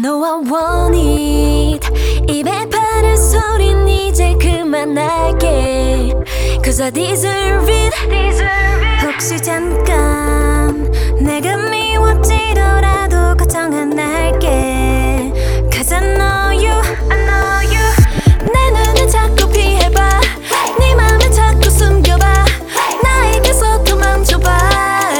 know I want it. 입에 바른 소린 이제 그만할게. Cause I deserve it. 혹시 잠깐 내가 미워지더라도 걱정 안 할게. Cause I know you, I know you. 내 눈을 자꾸 피해봐. 네 맘을 자꾸 숨겨봐. 나에게서 도망쳐봐.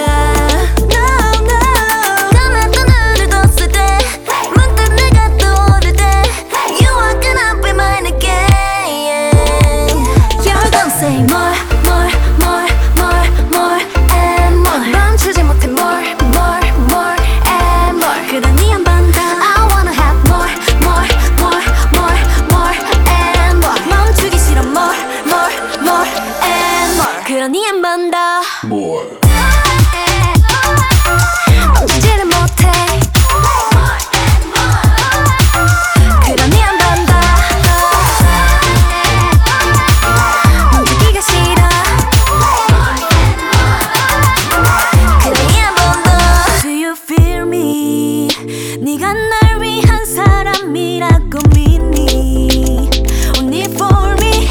Say more, more, more, more, more and more. 멈추지 못해 more, more, more and more. 그러니 한 번 더. I wanna have more, more, more, more, more and more. 멈추기 싫어 more, more, more and more. 그러니 한 번 더. More. 멈추지를 못해. 그러니 한 번 더. 네가 날 위한 사람이라고 믿니? Only for me,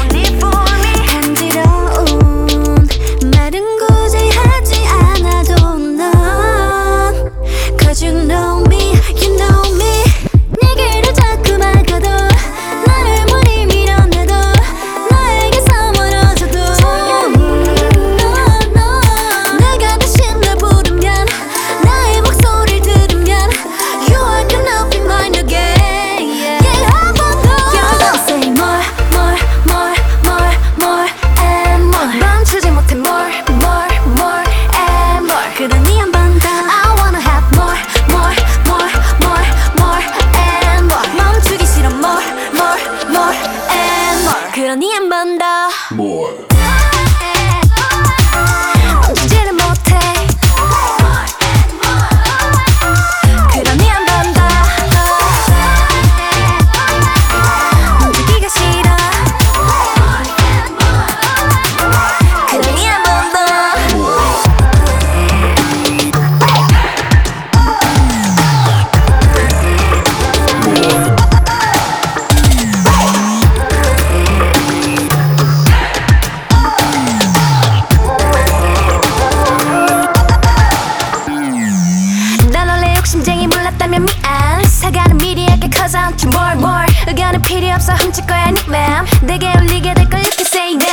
간지러운 말은 굳이 하지 않아도 넌 Cause you know me, you know me. 내게를 자꾸 막아도 나를 무리 밀어내도 너에게서 멀어져도 no. 내가 다시 널 부르면 나의 목소리를 들으면 You are gonna be mine again. Yeah, 한 번 더. You're gonna say more, more, more, more, more and more. 멈추지 못해 more, more, more and more. 그러니 한 번 더. I wanna have more, more, more, more, more and more. 멈추기 싫어 more, more, more and more. 그러니 한 번 더. More. 멈추지를 못해. 그러니 한 번 더. 멈추기가 싫어. 그러니 한 번 더. 난 원래 욕심쟁이 몰랐다면 미안. 사과는 미리 할게 cause I want you more, more. 의견은 필요 없어 훔칠 거야 네 맘. 내게 울리게 될 걸 이렇게 say now.